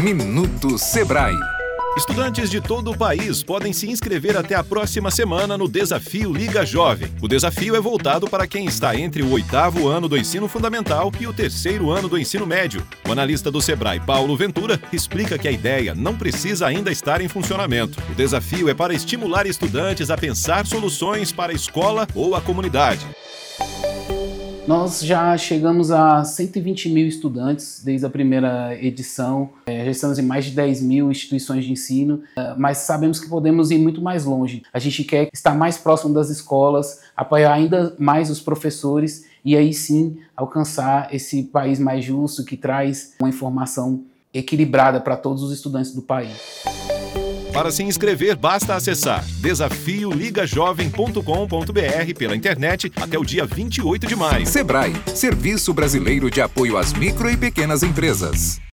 Minuto Sebrae. Estudantes de todo o país podem se inscrever até a próxima semana no Desafio Liga Jovem. O desafio é voltado para quem está entre o 8º ano do ensino fundamental e o 3º ano do ensino médio. O analista do Sebrae, Paulo Ventura, explica que a ideia não precisa ainda estar em funcionamento. O desafio é para estimular estudantes a pensar soluções para a escola ou a comunidade. Nós já chegamos a 120 mil estudantes desde a primeira edição, já estamos em mais de 10 mil instituições de ensino, mas sabemos que podemos ir muito mais longe. A gente quer estar mais próximo das escolas, apoiar ainda mais os professores e aí sim alcançar esse país mais justo que traz uma informação equilibrada para todos os estudantes do país. Para se inscrever, basta acessar desafioligajovem.com.br pela internet até o dia 28 de maio. Sebrae, Serviço Brasileiro de Apoio às Micro e Pequenas Empresas.